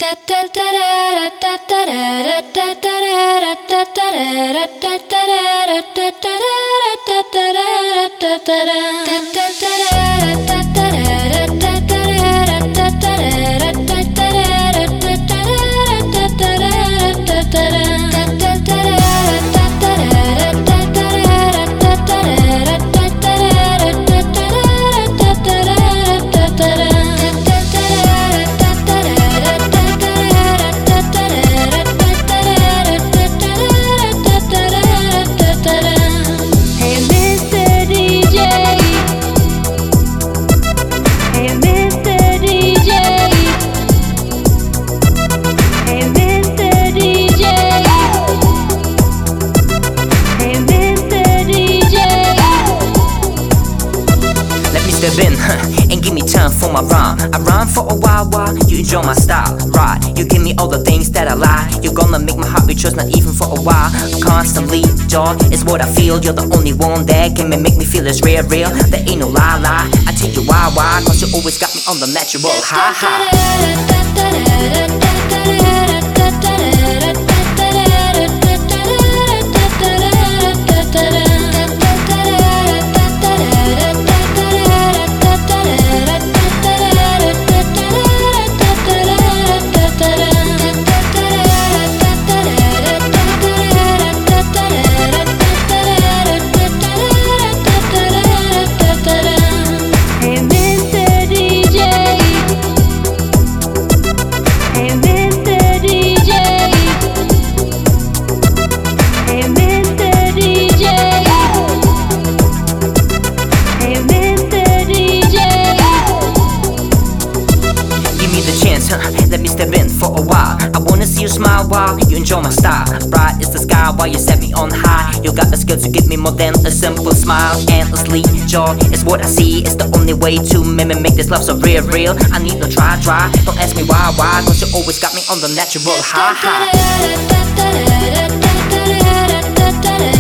Step in, and give me time for my rhyme. I rhyme for a while you enjoy my style, right? You give me all the things that I like. You're gonna make my heart rejoice, not even for a while. Constantly, joy is what I feel. You're the only one that can make me feel it's real. There ain't no lie. I tell you why, cause you always got me on the natural high. Let me step in for a while. I wanna see you smile while you enjoy my style. Bright is the sky while you set me on high. You got the skill to give me more than a simple smile. Endlessly, joy is what I see. It's the only way to make this love so real. I need no try. Don't ask me why, cause you always got me on the natural high.